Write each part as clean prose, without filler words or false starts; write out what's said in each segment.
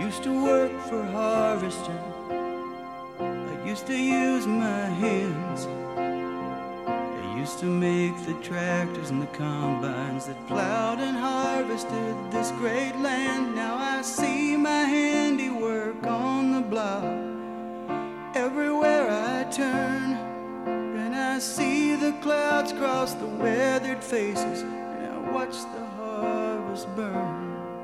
used to work for harvesting. I used to use my hands. I used to make the tractors and the combines that plowed and harvested this great land. Now I see my handiwork on the block everywhere I turn, and I see the clouds cross the weathered faces, and I watch the harvest burn.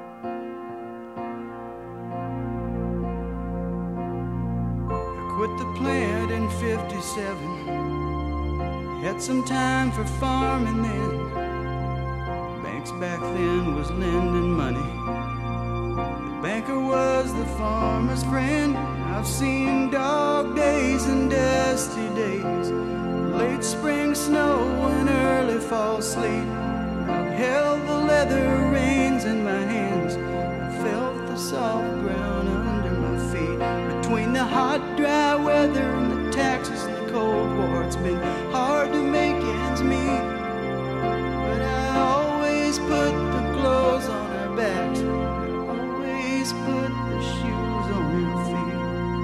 Quit the plant in '57. Had some time for farming then. Banks back then was lending money. The banker was the farmer's friend. I've seen dog days and dusty days, late spring snow and early fall sleet. I've held the leather reins in my hands. I felt the soft ground under my feet. Between the hot, dry weather and the taxes and the Cold War, it's been hard to make ends meet. But I always put the clothes on our backs. I always put the shoes on our feet.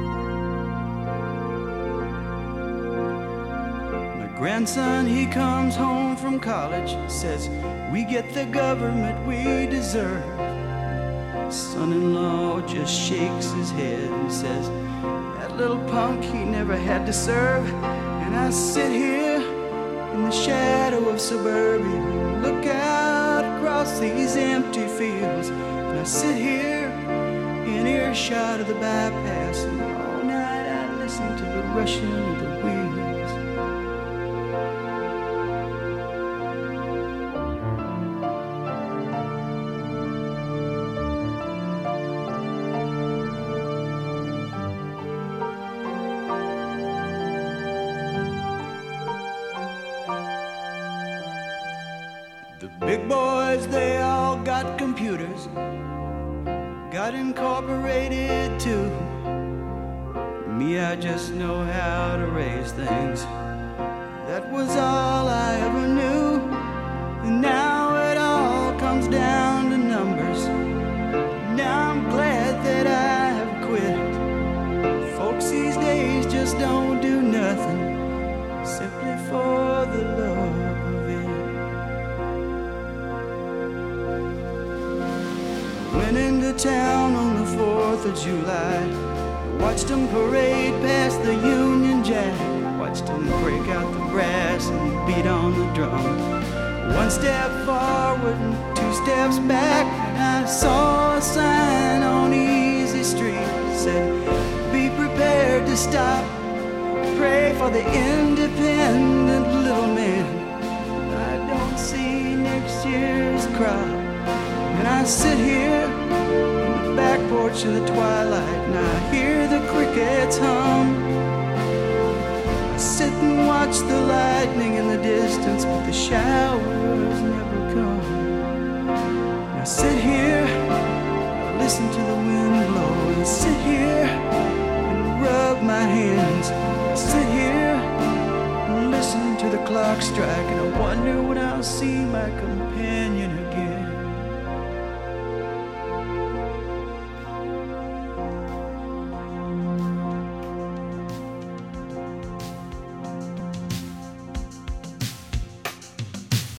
My grandson, he comes home from college, says we get the government we deserve. Son-in-law just shakes his head and says, that little punk, he never had to serve. And I sit here in the shadow of suburbia, look out across these empty fields. And I sit here in earshot of the bypass, and all night I listen to the rushing of the wheels. Big boys, they all got computers, got incorporated too. Me, I just know how to raise things. That was all I ever knew. And now it all comes down to numbers. Now I'm glad that I have quit. Folks these days just don't do nothing simply for the love of it. Went into town on the 4th of July, watched them parade past the Union Jack, watched them break out the brass and beat on the drum. One step forward and 2 steps back, and I saw a sign on Easy Street that said, be prepared to stop, pray for the independent little man. I don't see next year's crop. And I sit here on the back porch in the twilight, and I hear the crickets hum. I sit and watch the lightning in the distance, but the showers never come. And I sit here, I listen to the wind blow, and I sit here and rub my hands. I sit here and listen to the clock strike, and I wonder when I'll see my companion again.